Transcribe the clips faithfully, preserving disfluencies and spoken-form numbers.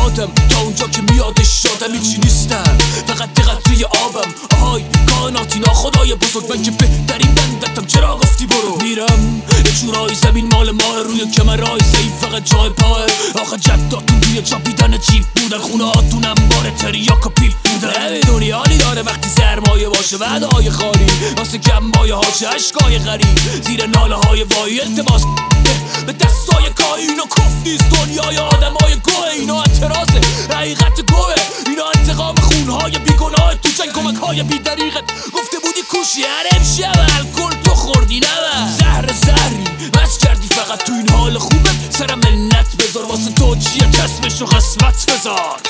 یادم تا اونجا که میادش شادم هیچی نیستم، فقط قطره آبم. آهای کائناتی ناخدای بزرگ، من که بهترین بندتم، چرا گفتی برو؟ میرم یه جورایی زمین مال ماه، روی کمرهای ضعیف فقط جای پاه. آخه جداتون توی چاپیدن چیپ بودن، خونه هاتونم بار تریاک و پیپ بودن. نمیدونی حالی داره وقتی سرمایه باشه، وعده‌های خالی واسه گمبای هاشه، عشقای غریب زیر ناله های وایی، التماس به دستای کائین و کف نیست دنیای آدمای گوه. اینا اعتراضه، حقیقت گوه، اینا انتقام خونهای بیگناه تو جنگ، کمک های بی دریغت گفته بودی کوشی حرم شب الکل تو خوردی نمه زهر زهری بس کردی، فقط تو این حال خوبه سرم منت بذار، واسه تو چیه کسمش و قسمت بذار.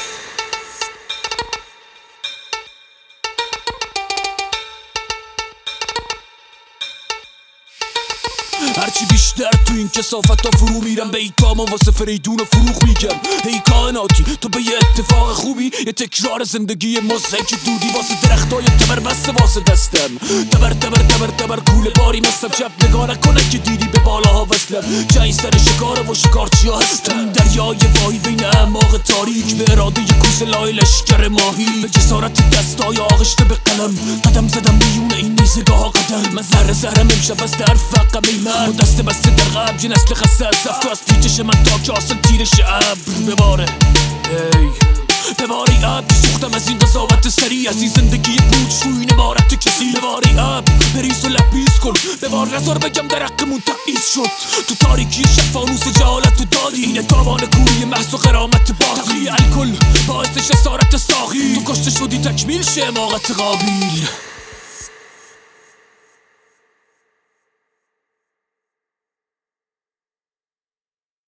هرچی بیشتر تو این کسافت ها فرو میرم، به ایتام واسه فریدون و فروغ میگم هی کائناتی تو به یه اتفاق خوبی، یه تکرار زندگی مزهک دودی واسه درختای تبر بسته واسه دستم، تبر تبر تبر تبر کوله باری مستم، شب نگاه نکنه که دیدی به بالاها وصلم، جایی سر شکاره و شکارچی ها هستم، دریای وایی بین اعماق تاریک، به اراده ی کوس لای لشکر ماهی، به جسارت دستای آغشته به قلم، قدم زدم میون این نیزگاه ها قدم، من زهر زهرم امشب از در فقم ایمن و دست بسته در قبل، نسل خسته از زفت از پیچش من تا که آسان تیرش ابر بباره. ای بباری اب که سوختم از این قضاوت سریع، از این زندگی بود شوی این عبارت کسی، بباری اب بریز و لبیز کن، ببار نظر بگم در حقمون تبعیض شد، تو تاریکی شب فانوس جهالت تو دادی، اینه تاوان کوری محض و غرامت باقی، تقلیه الکل باعث جسارت ساقی، تو کشته شدی تکمیل شه حماقت قابیل.